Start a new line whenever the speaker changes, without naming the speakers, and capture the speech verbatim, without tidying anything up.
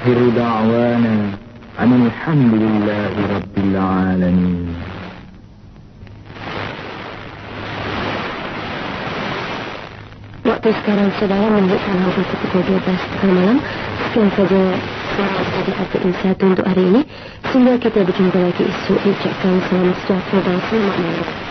akhiru da'wana alhamdulillahi rabbil alamin.
Waktu sekarang saudara menunjukkan hampir pukul dua belas tengah malam. Sekian saja suara dari Hati Insatu untuk hari ini. Sehingga kita berjumpa lagi esok. Ucapkan salam sejahtera dan selamat malam.